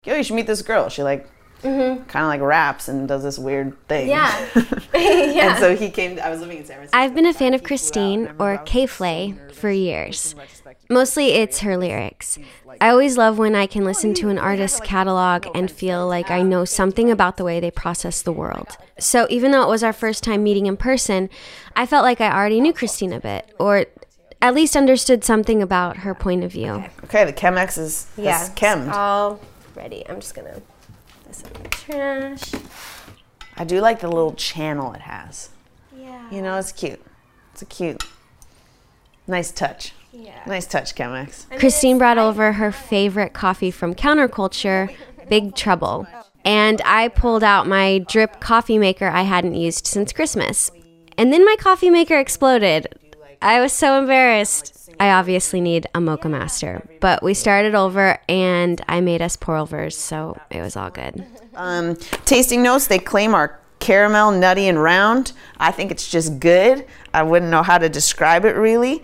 yo, you should meet this girl. She like kind of like raps and does this weird thing. Yeah. And so he came, I was living in San Francisco. I've been a fan of Christine, or K-Flay, for years. Mostly it's her lyrics. I always love when I can listen to an artist's catalog and feel like I know something about the way they process the world. So even though it was our first time meeting in person, I felt like I already knew Christine a bit, or at least understood something about her point of view. Okay, the Chemex is chemmed. It's all ready. I'm just gonna put this in the trash. I do like the little channel it has. Yeah. You know, it's cute. It's a cute, nice touch. Yeah. Nice touch, Chemex. Christine brought over her favorite coffee from Counterculture, Big Trouble. And I pulled out my drip coffee maker I hadn't used since Christmas. And then my coffee maker exploded. I was so embarrassed. I obviously need a Mocha Master. But we started over and I made us pour overs, so it was all good. Tasting notes, they claim are caramel, nutty, and round. I think it's just good. I wouldn't know how to describe it really.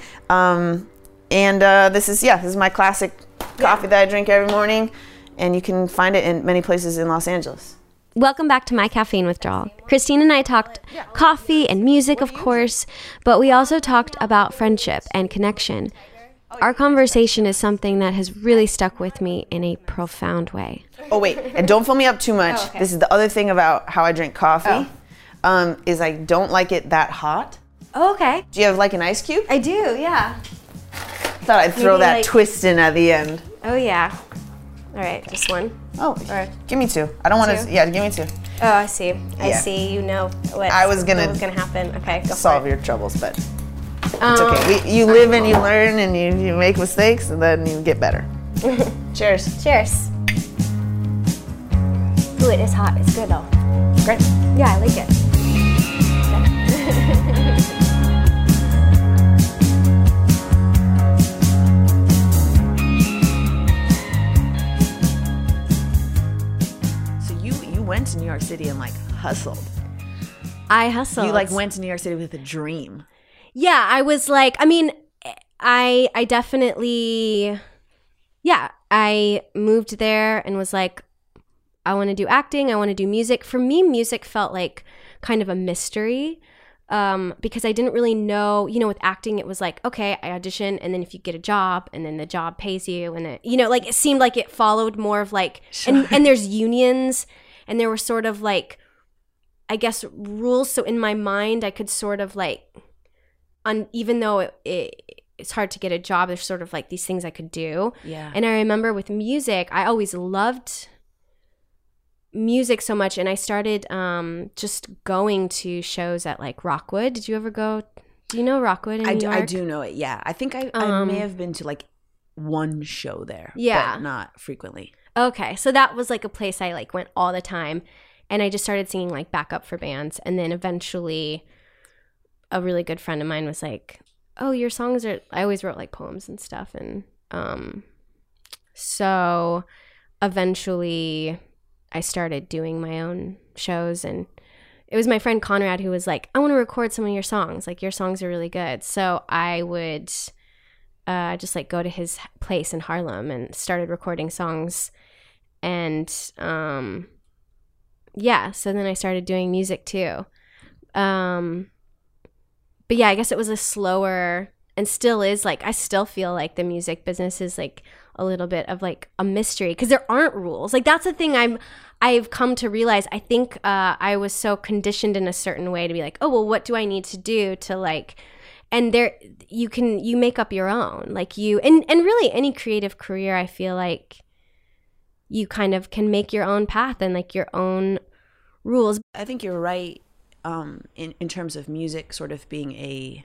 This is my classic coffee that I drink every morning, and you can find it in many places in Los Angeles. Welcome back to My Caffeine Withdrawal. Christine and I talked coffee and music, of course, but we also talked about friendship and connection. Our conversation is something that has really stuck with me in a profound way. Oh, wait, and don't fill me up too much. Oh, okay. This is the other thing about how I drink coffee, is I don't like it that hot. Oh, okay. Do you have like an ice cube? I do, yeah. I thought I'd throw Maybe, that like- twist in at the end. Oh, yeah. All right, just one. Oh, Or give me two. I don't want to. two? Yeah, give me two. Oh, I see. I Yeah. see. You know what was gonna was gonna happen. Okay, go Solve for it. your troubles, but it's okay. You live and you learn and you make mistakes and then you get better. Cheers. Cheers. Ooh, it is hot. It's good though. Great. Yeah, I like it. So you went to New York City and like hustled. I hustled. You like went to New York City with a dream. Yeah, I was like, I mean, I definitely, yeah, I moved there and was like, I want to do acting. I want to do music. For me, music felt like kind of a mystery because I didn't really know, with acting, it was like, okay, I audition and then if you get a job and then the job pays you and it, like it seemed like it followed more of like, and there's unions and there were sort of like, I guess, rules. So in my mind, I could sort of like, even though it's hard to get a job, there's sort of like these things I could do. Yeah. And I remember with music, I always loved music so much. And I started just going to shows at like Rockwood. Did you ever go? Do you know Rockwood in New York? I do know it, yeah. I think I may have been to like one show there. Yeah. But not frequently. Okay. So that was like a place I like went all the time. And I just started singing like backup for bands. And then eventually a really good friend of mine was like, oh, your songs are, I always wrote like poems and stuff. And so eventually I started doing my own shows. And it was my friend Conrad who was like, I want to record some of your songs. Like your songs are really good. So I would just like go to his place in Harlem and started recording songs. And yeah, so then I started doing music too. But yeah, I guess it was a slower, and still is, like, I still feel like the music business is like a little bit of like a mystery because there aren't rules. Like that's the thing I've come to realize. I think I was so conditioned in a certain way to be like, oh, well, what do I need to do to like, and there you make up your own, like and really any creative career, I feel like you kind of can make your own path and like your own rules. I think you're right in terms of music sort of being a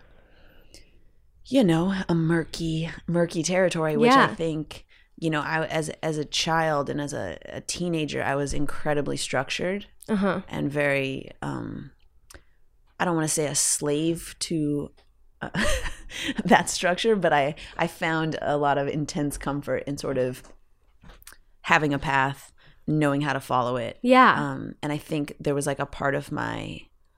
murky territory, which I think, I as a child and as a teenager, I was incredibly structured and very, I don't want to say a slave to that structure, but I found a lot of intense comfort in sort of having a path, knowing how to follow it. Yeah. And I think there was like a part of my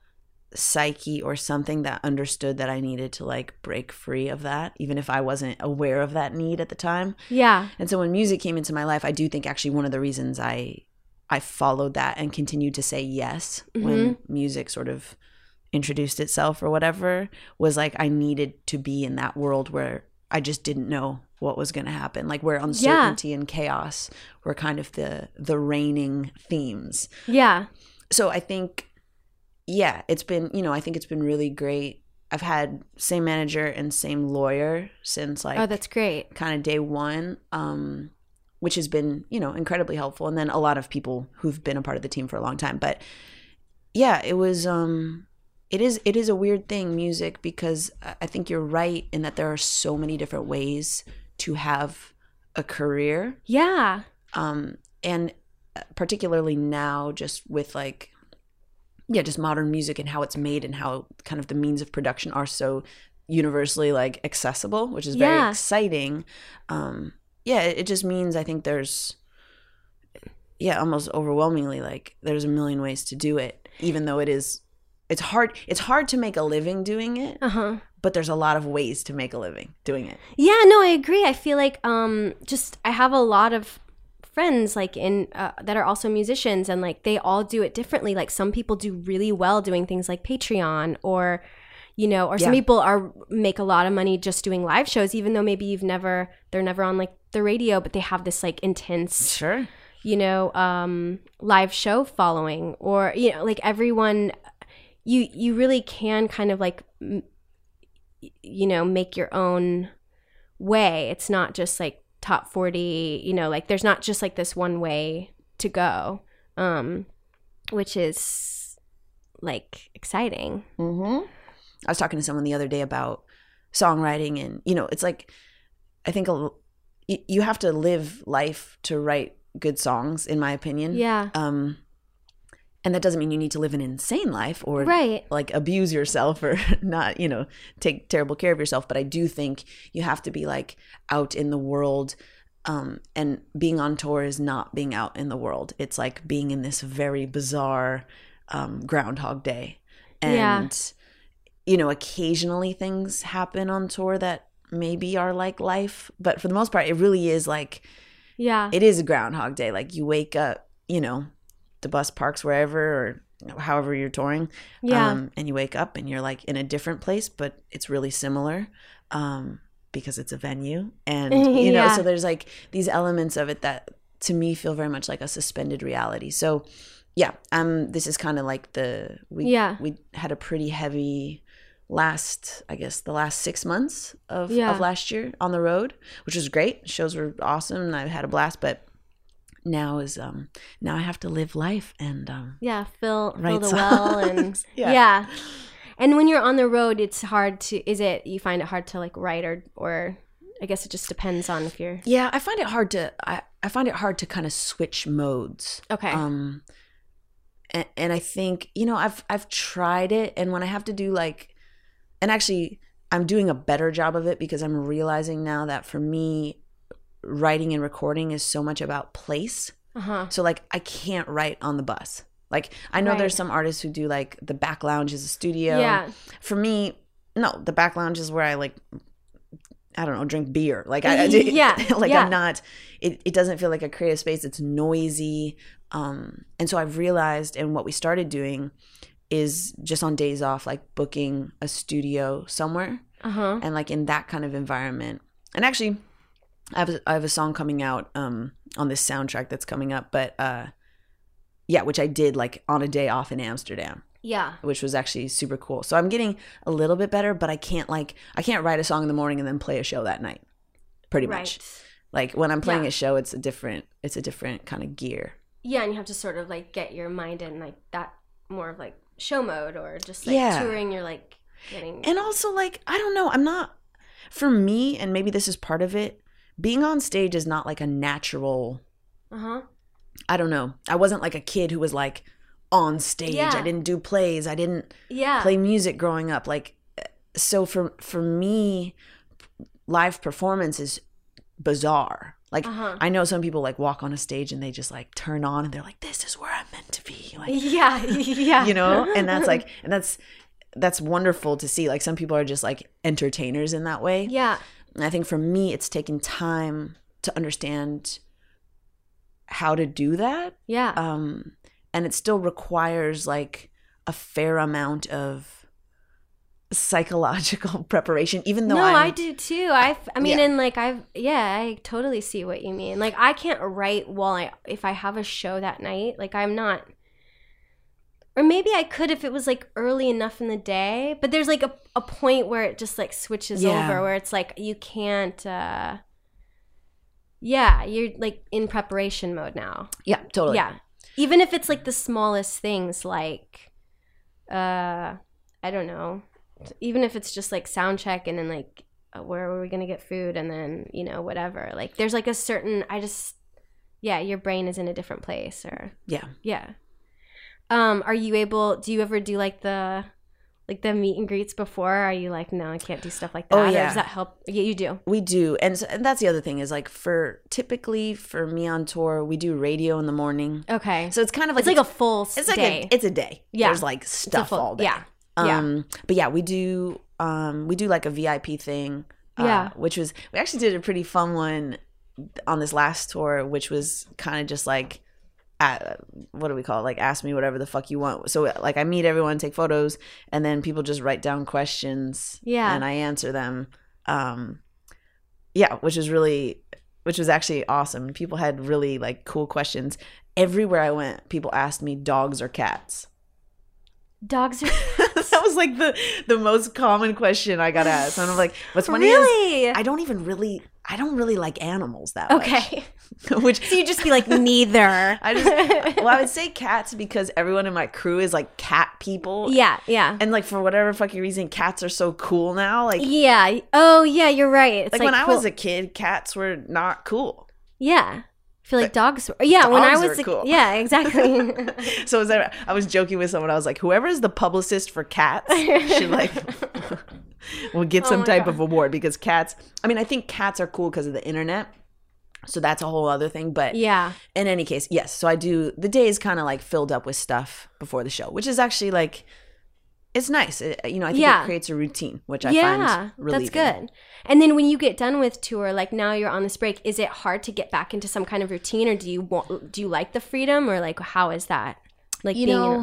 psyche or something that understood that I needed to like break free of that, even if I wasn't aware of that need at the time. Yeah. And so when music came into my life, I do think actually one of the reasons I followed that and continued to say yes when music sort of introduced itself or whatever was like I needed to be in that world where I just didn't know what was going to happen, like where uncertainty and chaos were kind of the reigning themes. Yeah. So I think, yeah, it's been, I think it's been really great. I've had same manager and same lawyer since like, oh, that's great, kind of day one, which has been, incredibly helpful. And then a lot of people who've been a part of the team for a long time. But yeah, it was, it is a weird thing, music, because I think you're right in that there are so many different ways to have a career. Yeah. And particularly now, just with like, just modern music and how it's made and how kind of the means of production are so universally like accessible, which is very exciting. It just means I think there's, almost overwhelmingly like there's a million ways to do it, even though it's hard. It's hard to make a living doing it, but there's a lot of ways to make a living doing it. Yeah, no, I agree. I feel like I have a lot of friends like in that are also musicians, and like they all do it differently. Like some people do really well doing things like Patreon, or some people make a lot of money just doing live shows, even though maybe they're never on like the radio, but they have this like intense live show following, or like everyone, you really can kind of like make your own way. It's not just like top 40, like there's not just like this one way to go, which is like exciting. I was talking to someone the other day about songwriting, and it's like I think you have to live life to write good songs, in my opinion. Yeah. And that doesn't mean you need to live an insane life or like abuse yourself or not, take terrible care of yourself. But I do think you have to be like out in the world. And being on tour is not being out in the world. It's like being in this very bizarre Groundhog Day. And, occasionally things happen on tour that maybe are like life. But for the most part, it really is like, it is a Groundhog Day. Like you wake up, the bus parks wherever or however you're touring, and you wake up and you're like in a different place, but it's really similar because it's a venue, and so there's like these elements of it that to me feel very much like a suspended reality. So this is kind of like we had a pretty heavy the last 6 months of last year on the road, which was great. Shows were awesome and I had a blast, but now I have to live life and fill the well and and when you're on the road, it's hard to you find it hard to like write or I guess it just depends on if you're I find it hard to kind of switch modes. Okay. And I think I've tried it, and when I have to do like, and actually I'm doing a better job of it because I'm realizing now that for me writing and recording is so much about place. So like I can't write on the bus. Like I know there's some artists who do like the back lounge is a studio. For me, no, the back lounge is where I like, I don't know, drink beer. Like I'm not, it doesn't feel like a creative space. It's noisy. And so I've realized, and what we started doing is just on days off, like booking a studio somewhere and like in that kind of environment. And actually I have a song coming out on this soundtrack that's coming up, but which I did like on a day off in Amsterdam. Which was actually super cool. So I'm getting a little bit better, but I can't write a song in the morning and then play a show that night. Pretty much. Like when I'm playing a show, it's a different kind of gear. Yeah, and you have to sort of like get your mind in like that more of like show mode, or just like touring, you're like getting. And also like, I don't know, I'm not, for me, and maybe this is part of it, being on stage is not like a natural, I don't know. I wasn't like a kid who was like on stage. I didn't do plays. I didn't play music growing up. Like, so for me, live performance is bizarre. Like I know some people like walk on a stage and they just like turn on and they're like, this is where I'm meant to be. Like, yeah. and that's like, and that's, that's wonderful to see. Like some people are just like entertainers in that way. Yeah. And I think for me, it's taken time to understand how to do that. Yeah. And it still requires like a fair amount of psychological preparation, even though I do too. I mean, and like I totally see what you mean. Like I can't write if I have a show that night, like I'm not, or maybe I could if it was like early enough in the day, but there's like a point where it just like switches over where it's like you can't, you're like in preparation mode now. Yeah, totally. Yeah. Even if it's like the smallest things, like, I don't know, even if it's just like sound check and then like, where are we going to get food? And then, you know, whatever, like there's like a certain, your brain is in a different place or. Yeah. Yeah. Do you ever do like the meet and greets before? Or are you like, no, I can't do stuff like that? Oh, yeah. Or does that help? Yeah, you do. We do. And that's the other thing is like typically for me on tour, we do radio in the morning. Okay. So it's kind of like. It's like a full day. It's a day. Yeah. There's like stuff all day. Yeah. But yeah, we do like a VIP thing. Which was, we actually did a pretty fun one on this last tour, which was kind of just like, what do we call it? Like ask me whatever the fuck you want. So like I meet everyone, take photos, and then people just write down questions. Yeah. And I answer them. Which was actually awesome. People had really like cool questions. Everywhere I went, people asked me dogs or cats. Dogs or that was like the most common question I got asked. And I'm like, what's funny is I don't really like animals that much. Okay. So you just be like, neither. I would say cats because everyone in my crew is like cat people. Yeah, yeah. And like for whatever fucking reason, cats are so cool now. Like, yeah. Oh, yeah, you're right. It's like when I was a kid, cats were not cool. Yeah. I feel like dogs were. Yeah, when I was cool. Yeah, exactly. So I was joking with someone. I was like, whoever is the publicist for cats should like will get some type of award because cats. I mean, I think cats are cool because of the internet. So that's a whole other thing. But yeah, in any case, yes. So I do. The day is kind of like filled up with stuff before the show, which is actually like. It's nice. I think it creates a routine, which I find relieving. That's good. And then when you get done with tour, like now you're on this break, is it hard to get back into some kind of routine, or do you like the freedom, or like how is that? Like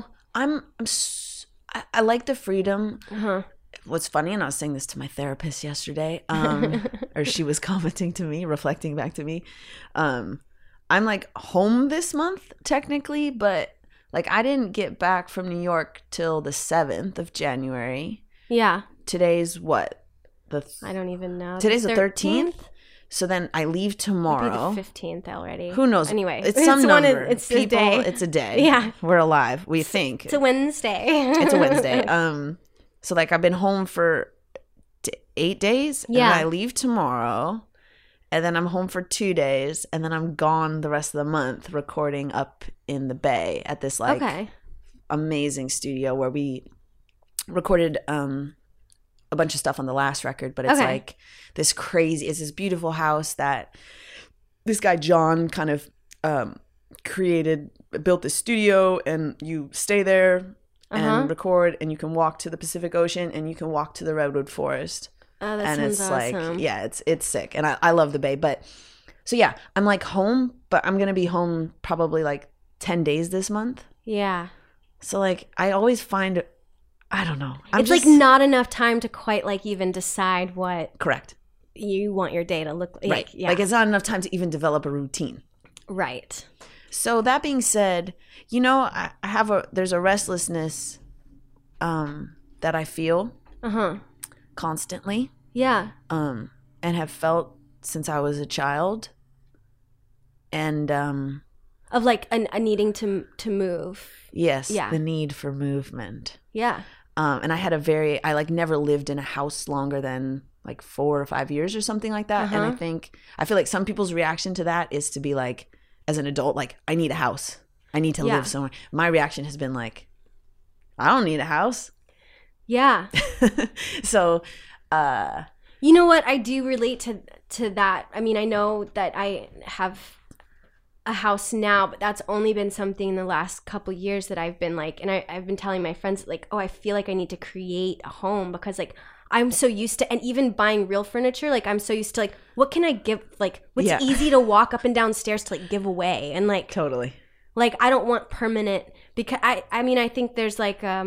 I like the freedom. Uh-huh. What's funny, and I was saying this to my therapist yesterday, or she was commenting to me, reflecting back to me. I'm like home this month technically, but. Like, I didn't get back from New York till the 7th of January. Yeah. Today's what? I don't even know. Today's the 13th? So then I leave tomorrow. It'll be the 15th already. Who knows? Anyway. It's some number. It's a day. It's a day. Yeah. We're alive, we think. It's a Wednesday. It's a Wednesday. So, like, I've been home for 8 days. Yeah. And I leave tomorrow. And then I'm home for 2 days, and then I'm gone the rest of the month recording up in the Bay at this like amazing studio where we recorded a bunch of stuff on the last record. But it's like it's this beautiful house that this guy John kind of built this studio, and you stay there and record, and you can walk to the Pacific Ocean, and you can walk to the Redwood Forest. Oh, that sounds awesome. Like, it's sick. And I love the Bay. But so yeah, I'm like home, but I'm going to be home probably like 10 days this month. Yeah. So like, I always find, I don't know. It's like not enough time to quite like even decide what. Correct. You want your day to look like. Right. Yeah. Like it's not enough time to even develop a routine. Right. So that being said, you know, there's a restlessness that I feel. Constantly. Yeah. And have felt since I was a child. And of like a needing to move. Yes. Yeah. The need for movement. Yeah. And I like never lived in a house longer than like 4 or 5 years or something like that. And I feel like some people's reaction to that is to be like, as an adult, like, I need a house. I need to live somewhere. My reaction has been like, I don't need a house. Yeah. So, you know what? I do relate to that. I mean, I know that I have a house now, but that's only been something in the last couple years that I've been like, and I've been telling my friends like, oh, I feel like I need to create a home because like I'm so used to, and even buying real furniture, like I'm so used to like, what can I give, like what's easy to walk up and down stairs to like give away, and like totally, like I don't want permanent, because I mean I think there's like I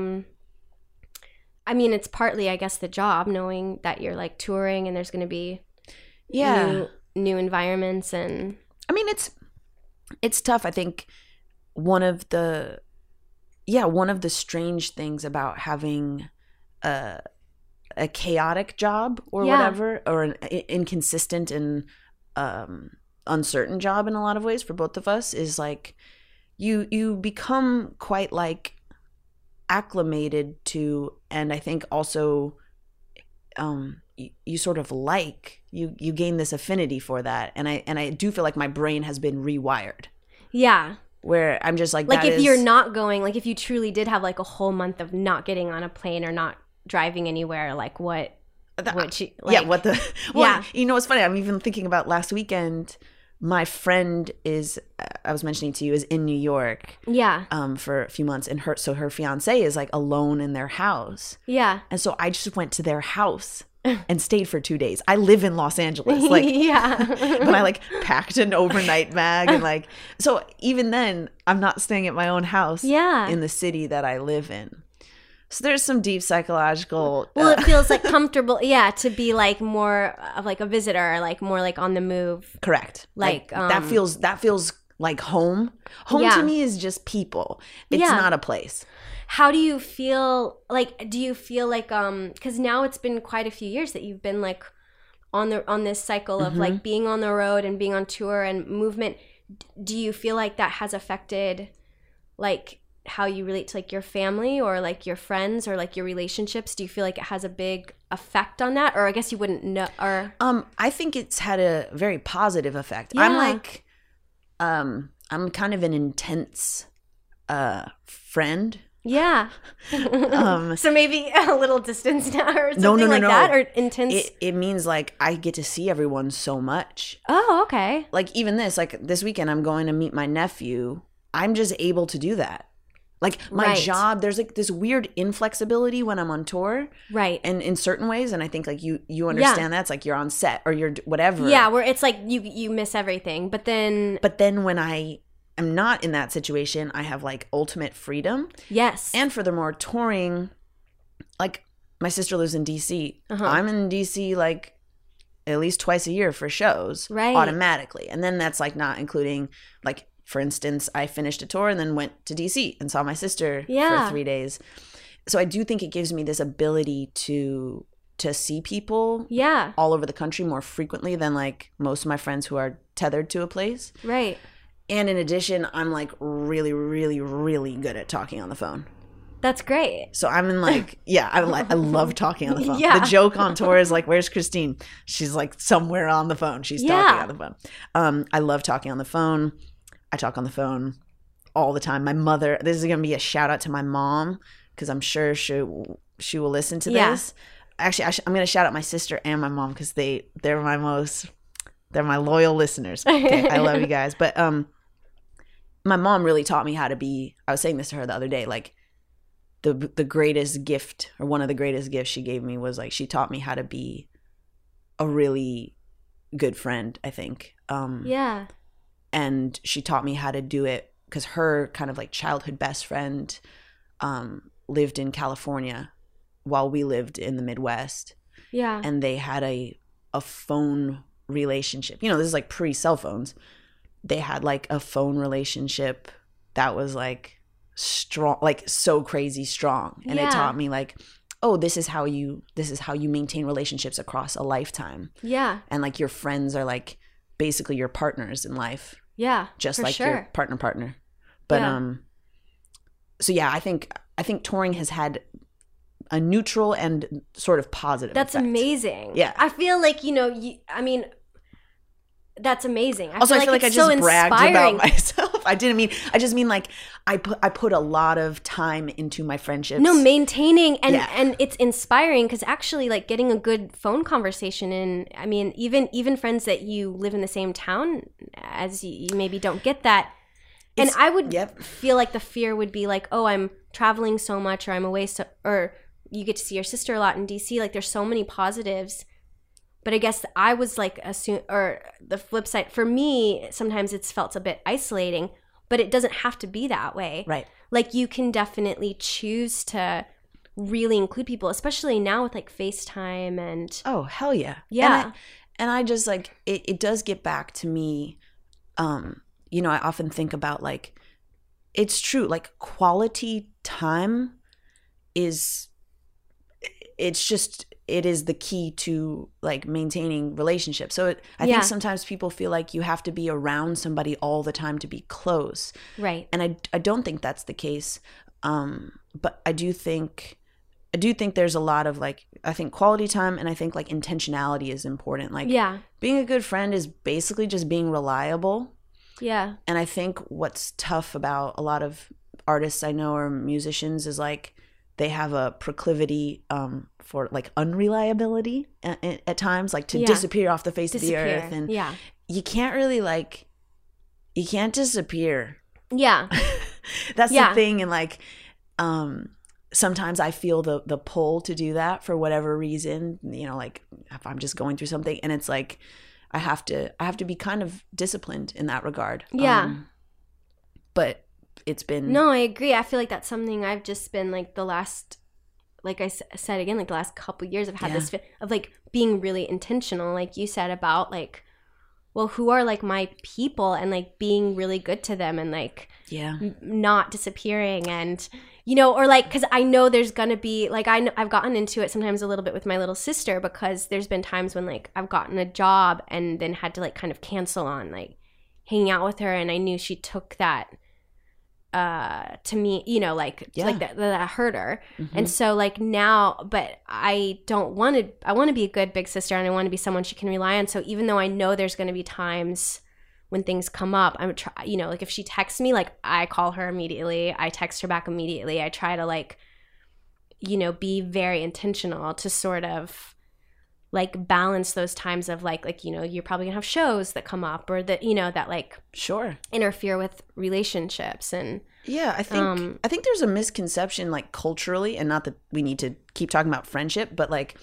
mean it's partly I guess the job, knowing that you're like touring and there's going to be new environments, and I mean it's tough. I think one of the strange things about having a chaotic job or whatever, or an inconsistent and uncertain job in a lot of ways for both of us, is like you become quite like acclimated to, and I think also you sort of like you gain this affinity for that, and I do feel like my brain has been rewired. Yeah. Where I'm just like if you're not going, like if you truly did have like a whole month of not getting on a plane or not driving anywhere, like what you like, you know, it's funny, I'm even thinking about last weekend. My friend I was mentioning to you, is in New York for a few months, and her fiance is like alone in their house, and so I just went to their house and stayed for 2 days. I live in Los Angeles, like but I like packed an overnight bag, and like, so even then I'm not staying at my own house in the city that I live in. So there's some deep psychological it feels like comfortable to be like more of like a visitor, like more like on the move. Correct. Like that feels like home to me is just people. It's not a place. How do you feel like, do you feel like because now it's been quite a few years that you've been like on this cycle of like being on the road and being on tour and movement, do you feel like that has affected like how you relate to like your family or like your friends or like your relationships? Do you feel like it has a big effect on that? Or I guess you wouldn't know, or I think it's had a very positive effect. I'm like I'm kind of an intense friend. So maybe a little distance now or something that, or intense. It means like I get to see everyone so much. Oh, okay. Like even this weekend I'm going to meet my nephew. I'm just able to do that. Like my job, there's like this weird inflexibility when I'm on tour. Right. And in certain ways, and I think like you understand that. It's like you're on set or you're whatever. Yeah, where it's like you miss everything. But then when I am not in that situation, I have like ultimate freedom. Yes. And furthermore, touring, like my sister lives in DC. I'm in DC like at least twice a year for shows. Right. Automatically. And then that's like not including like, for instance, I finished a tour and then went to DC and saw my sister for 3 days. So I do think it gives me this ability to see people all over the country more frequently than like most of my friends who are tethered to a place. Right. And in addition, I'm like really, really, really good at talking on the phone. That's great. So I'm in like, I love talking on the phone. The joke on tour is like, where's Christine? She's like somewhere on the phone. She's talking on the phone. I love talking on the phone. I talk on the phone all the time. My mother, this is going to be a shout out to my mom because I'm sure she will listen to this. Actually, I'm going to shout out my sister and my mom because they're my loyal listeners. Okay, I love you guys. But my mom really taught me how to be, I was saying this to her the other day, like the greatest gift, or one of the greatest gifts she gave me was like, she taught me how to be a really good friend, I think. And she taught me how to do it because her kind of like childhood best friend lived in California while we lived in the Midwest. Yeah. And they had a phone relationship. You know, this is like pre-cell phones. They had like a phone relationship that was like strong, like so crazy strong. And it taught me like, oh, this is how you maintain relationships across a lifetime. Yeah. And like your friends are like basically your partners in life. Yeah. Just like your partner. But so yeah, I think touring has had a neutral and sort of positive That's effect. Amazing. Yeah. I feel like, I mean, that's amazing. I feel like I just bragged about myself. I just mean like I put a lot of time into my friendships. No, maintaining and it's inspiring because actually like getting a good phone conversation in, I mean, even friends that you live in the same town as you maybe don't get that. And I would feel like the fear would be like, oh, I'm traveling so much or I'm away or you get to see your sister a lot in DC. Like there's so many positives. But I guess I was like, or the flip side, for me, sometimes it's felt a bit isolating, but it doesn't have to be that way. Right. Like you can definitely choose to really include people, especially now with like FaceTime and. Oh, hell yeah. Yeah. And I just like, it does get back to me. You know, I often think about like, it's true, like quality time it is the key to like maintaining relationships. So I think sometimes people feel like you have to be around somebody all the time to be close. Right. And I don't think that's the case. But I do think there's a lot of like, I think quality time and I think like intentionality is important. Like being a good friend is basically just being reliable. Yeah. And I think what's tough about a lot of artists I know or musicians is like they have a proclivity for like unreliability at times, like to disappear off the face of the earth. And you can't really like, you can't disappear. Yeah. That's the thing. And like, sometimes I feel the pull to do that for whatever reason, you know, like if I'm just going through something and it's like, I have to be kind of disciplined in that regard. Yeah. But it's been. No, I agree. I feel like that's something I've just been like the last, like I said again, like the last couple of years I've had this of like being really intentional, like you said about like, well, who are like my people and like being really good to them and like not disappearing and, you know, or like, because I know there's going to be like, I've gotten into it sometimes a little bit with my little sister because there's been times when like I've gotten a job and then had to like kind of cancel on like hanging out with her. And I knew she took that to me, you know, like that hurt her. Mm-hmm. And so like now, but I want to be a good big sister and I want to be someone she can rely on. So even though I know there's going to be times when things come up, you know, like if she texts me, like I call her immediately, I text her back immediately. I try to like, you know, be very intentional to sort of like balance those times of like, you know, you're probably gonna have shows that come up or that, you know, that like interfere with relationships. And I think there's a misconception like culturally, and not that we need to keep talking about friendship, but like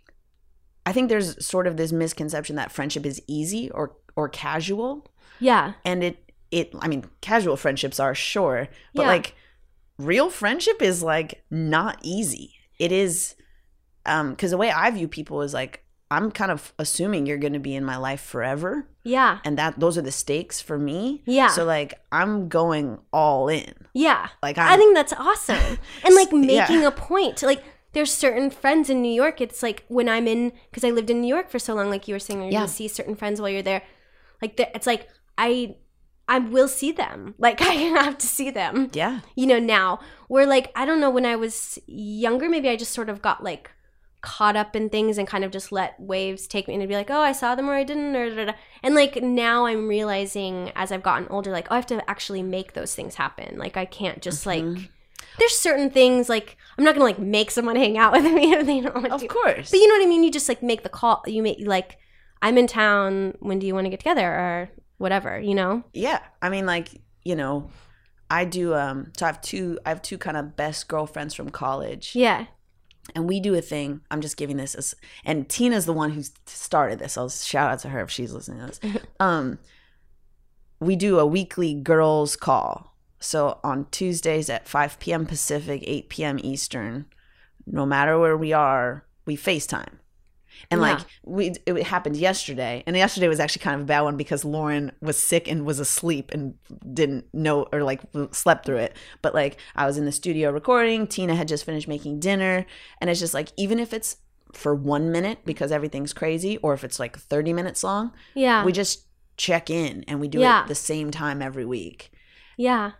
I think there's sort of this misconception that friendship is easy or casual. Yeah. And I mean, casual friendships are sure, but like real friendship is like not easy. It is, because the way I view people is like, I'm kind of assuming you're going to be in my life forever. Yeah. And those are the stakes for me. Yeah. So like, I'm going all in. Yeah. Like I think that's awesome. And like making a point to like, there's certain friends in New York. It's like when I'm in, because I lived in New York for so long, like you were saying, you're going to see certain friends while you're there. Like it's like, I will see them. Like I have to see them. Yeah. You know, now where like, I don't know, when I was younger, maybe I just sort of got like caught up in things and kind of just let waves take me and be like, oh, I saw them or I didn't, or da, da. And like now I'm realizing as I've gotten older, like, oh, I have to actually make those things happen. Like I can't just like, there's certain things like I'm not gonna like make someone hang out with me if they don't want to. Of course. But you know what I mean? You just like make the call. You make like, I'm in town. When do you want to get together or whatever? You know? Yeah. I mean, like, you know, I do. So I have two kind of best girlfriends from college. Yeah. And we do a thing. I'm just giving this as, and Tina's the one who started this. I'll shout out to her if she's listening to this. We do a weekly girls call. So on Tuesdays at 5 p.m. Pacific, 8 p.m. Eastern, no matter where we are, we FaceTime. And like it happened yesterday, and yesterday was actually kind of a bad one because Lauren was sick and was asleep and didn't know or like slept through it. But like I was in the studio recording, Tina had just finished making dinner, and it's just like even if it's for 1 minute because everything's crazy, or if it's like 30 minutes long, we just check in and we do it at the same time every week. Yeah.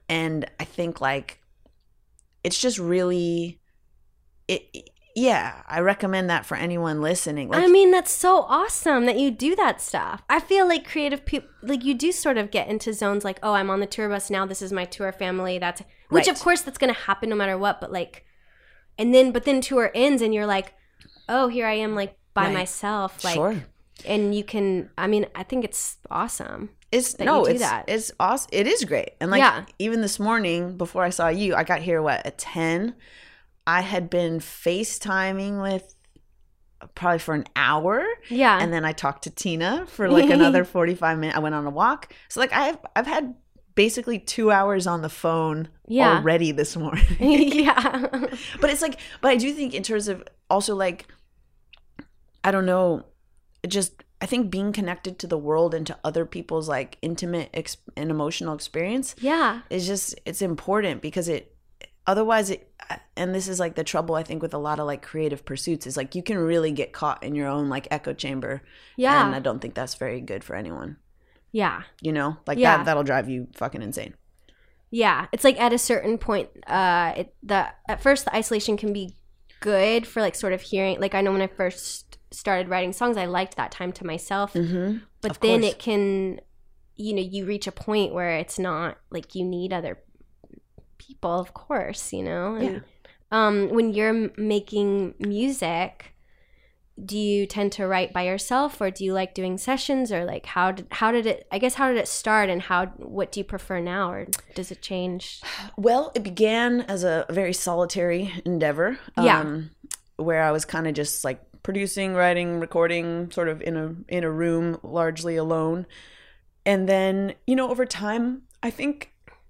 yeah, I recommend that for anyone listening. Like, I mean, that's so awesome that you do that stuff. I feel like creative people, like you do sort of get into zones like, oh, I'm on the tour bus now. This is my tour family. Which of course that's going to happen no matter what. But like, but then tour ends and you're like, oh, here I am like by myself. Like, sure. And you can, I mean, I think it's awesome. It's awesome. It is great. And like, even this morning before I saw you, I got here, at 10? I had been FaceTiming with probably for an hour. Yeah. And then I talked to Tina for like another 45 minutes. I went on a walk. So like I've had basically 2 hours on the phone already this morning. Yeah. But it's like, but I do think in terms of also like, I don't know, just I think being connected to the world and to other people's like intimate and emotional experience. Yeah. Is just, it's important because otherwise, and this is like the trouble I think with a lot of like creative pursuits is like you can really get caught in your own like echo chamber. Yeah. And I don't think that's very good for anyone. Yeah. You know, like that'll drive you fucking insane. Yeah. It's like at a certain point, at first the isolation can be good for like sort of hearing, like I know when I first started writing songs, I liked that time to myself. Mm-hmm. But then it can, you reach a point where it's not like you need other people, of course, and when you're making music, do you tend to write by yourself or do you like doing sessions, or like how did it start, and what do you prefer now, or does it change? Well, it began as a very solitary endeavor, where I was kind of just like producing, writing, recording sort of in a room largely alone, and then over time I think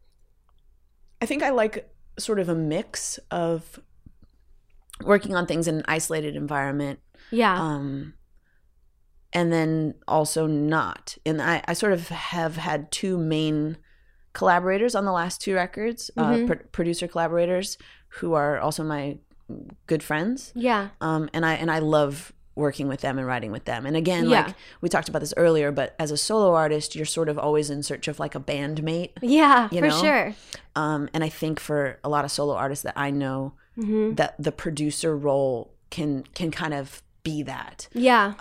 I like sort of a mix of working on things in an isolated environment. Yeah. And then also not. And I sort of have had two main collaborators on the last two records, producer collaborators who are also my good friends. Yeah. And I love working with them and writing with them. And again, like we talked about this earlier, but as a solo artist, you're sort of always in search of like a bandmate. Yeah, for sure. And I think for a lot of solo artists that I know, that the producer role can kind of be that. Yeah.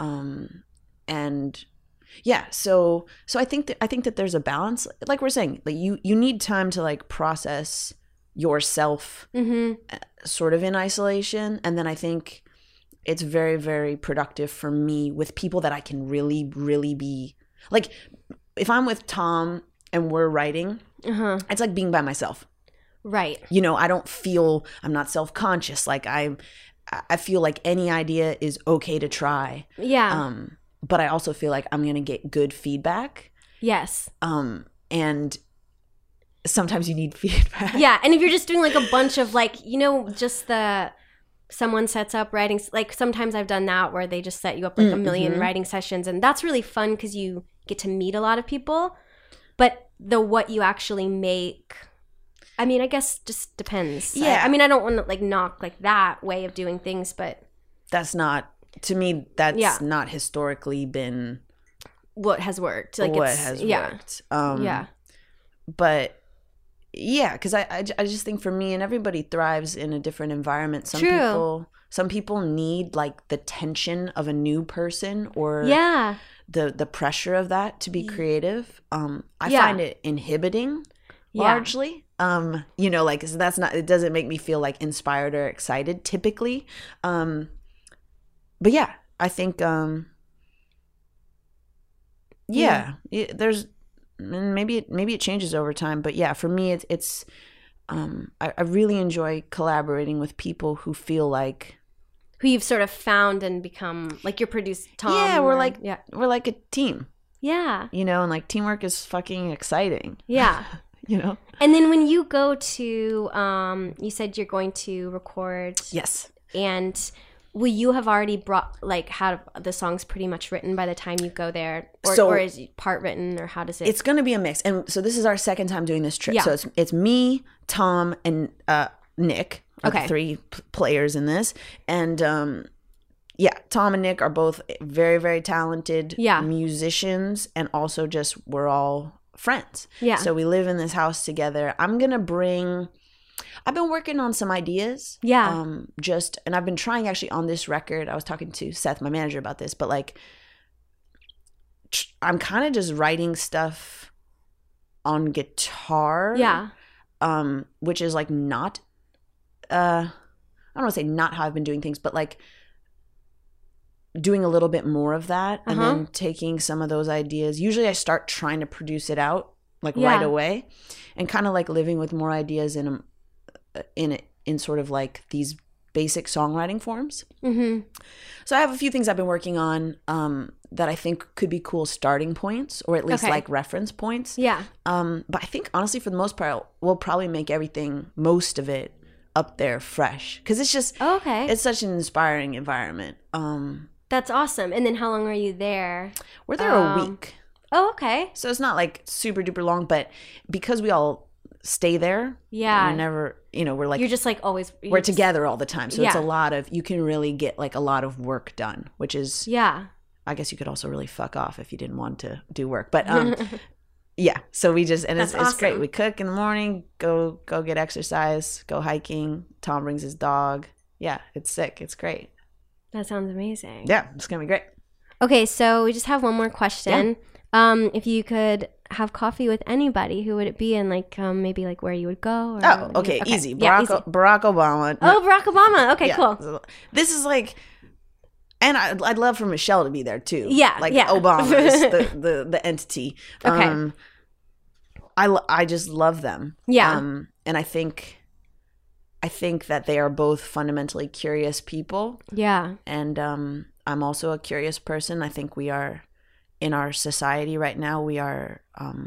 And yeah, so I think that there's a balance. Like we're saying, like you need time to like process yourself sort of in isolation. And then I think it's very, very productive for me with people that I can really, really be like, if I'm with Tom and we're writing, it's like being by myself. Right. I'm not self-conscious. Like I feel like any idea is okay to try. Yeah. But I also feel like I'm going to get good feedback. Yes. And sometimes you need feedback. Yeah. And if you're just doing like a bunch of like, just someone sets up writing, like sometimes I've done that where they just set you up like a million writing sessions, and that's really fun because you get to meet a lot of people. But what you actually make, I mean, I guess just depends. Yeah. I mean, I don't want to like knock like that way of doing things, but that's not, to me, that's not historically been what has worked. Like what has worked. But yeah, because I just think for me, and everybody thrives in a different environment. Some people need like the tension of a new person or the pressure of that to be creative. I find it inhibiting largely. Like so that's not, it doesn't make me feel like inspired or excited typically. But yeah, I think there's maybe it changes over time, but yeah, for me it's I really enjoy collaborating with people who feel like who you've sort of found and become like your producer Tom. Yeah, we're like a team. Yeah. And like teamwork is fucking exciting. Yeah. And then when you go to you said you're going to record. Yes. And will you have already had the songs pretty much written by the time you go there, or is it part written, or how does it? It's going to be a mix, and so this is our second time doing this trip. Yeah. So it's me, Tom, and Nick. Okay. The three players in this, and Tom and Nick are both very, very talented musicians, and also just we're all friends. Yeah. So we live in this house together. I'm gonna bring. I've been working on some ideas. Yeah. And I've been trying actually on this record. I was talking to Seth, my manager, about this, but like, I'm kind of just writing stuff on guitar. Yeah. Which is like not, I don't want to say not how I've been doing things, but like doing a little bit more of that and then taking some of those ideas. Usually I start trying to produce it out like right away, and kind of like living with more ideas in sort of like these basic songwriting forms. Mm-hmm. So I have a few things I've been working on that I think could be cool starting points, or at least like reference points. Yeah. But I think honestly, for the most part, we'll probably make most of it up there fresh, because it's just it's such an inspiring environment. That's awesome. And then how long are you there? We're there a week. Oh, okay. So it's not like super duper long, but because we all stay there, we're never, we're like, you're just like always, we're together all the time. So it's a lot of, you can really get like a lot of work done, which is, I guess you could also really fuck off if you didn't want to do work, but so we just, and it's great. We cook in the morning, go get exercise, go hiking. Tom brings his dog. Yeah, it's sick. It's great. That sounds amazing. Yeah, it's gonna be great. Okay, so we just have one more question. If you could have coffee with anybody, who would it be, and like maybe like where you would go? Or easy. Barack Obama. Oh, Barack Obama. Okay, cool. This is like, and I'd love for Michelle to be there too. Yeah, like Obama is the entity. Okay. I just love them. Yeah. And I think that they are both fundamentally curious people. Yeah. And I'm also a curious person. I think we are, in our society right now, we are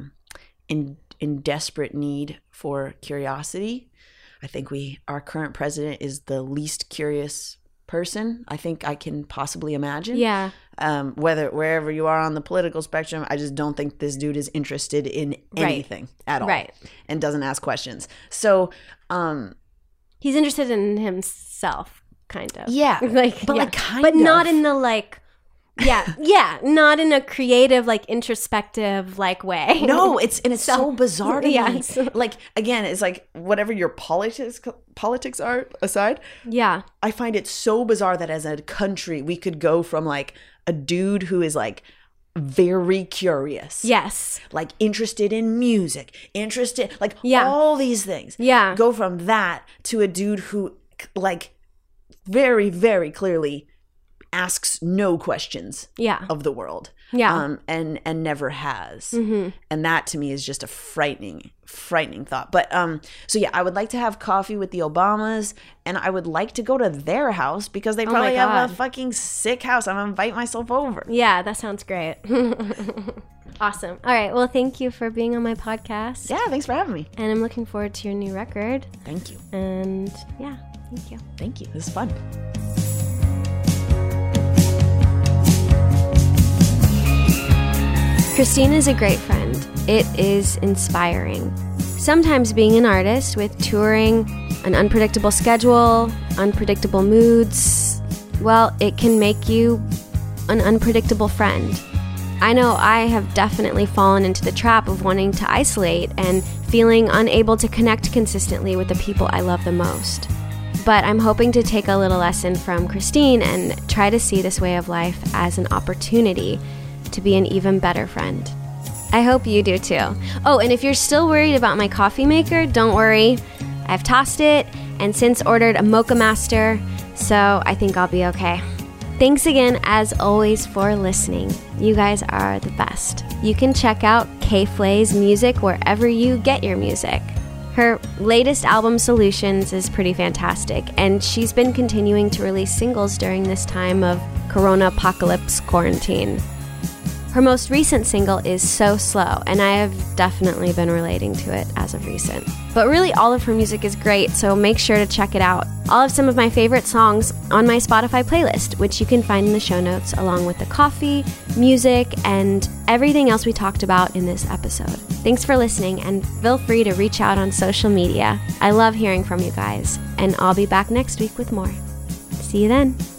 in desperate need for curiosity. I think our current president is the least curious person I think I can possibly imagine. Yeah. Wherever you are on the political spectrum, I just don't think this dude is interested in anything at all. Right. And doesn't ask questions. So he's interested in himself, kind of. Yeah. But not in the like, not in a creative, like introspective like way. No, it's so bizarre to me. Like, again, it's like whatever your politics are aside. Yeah. I find it so bizarre that as a country we could go from like a dude who is like very curious. Yes. Like interested in music, like all these things. Yeah. Go from that to a dude who like very, very clearly asks no questions of the world. Yeah. And never has. Mm-hmm. And that to me is just a frightening thought. But so yeah, I would like to have coffee with the Obamas, and I would like to go to their house because they probably have a fucking sick house. I'm gonna invite myself over. Yeah, that sounds great. Awesome. All right. Well, thank you for being on my podcast. Yeah, thanks for having me. And I'm looking forward to your new record. Thank you. And yeah, thank you. Thank you. This is fun. Christine is a great friend. It is inspiring. Sometimes being an artist with touring, an unpredictable schedule, unpredictable moods, well, it can make you an unpredictable friend. I know I have definitely fallen into the trap of wanting to isolate and feeling unable to connect consistently with the people I love the most. But I'm hoping to take a little lesson from Christine and try to see this way of life as an opportunity to be an even better friend. I hope you do too. Oh, and if you're still worried about my coffee maker, don't worry. I've tossed it and since ordered a Mocha Master, so I think I'll be okay. Thanks again, as always, for listening. You guys are the best. You can check out K-Flay's music wherever you get your music. Her latest album, Solutions, is pretty fantastic, and she's been continuing to release singles during this time of Corona apocalypse quarantine. Her most recent single is So Slow, and I have definitely been relating to it as of recent. But really, all of her music is great, so make sure to check it out. I'll have some of my favorite songs on my Spotify playlist, which you can find in the show notes, along with the coffee, music, and everything else we talked about in this episode. Thanks for listening, and feel free to reach out on social media. I love hearing from you guys, and I'll be back next week with more. See you then.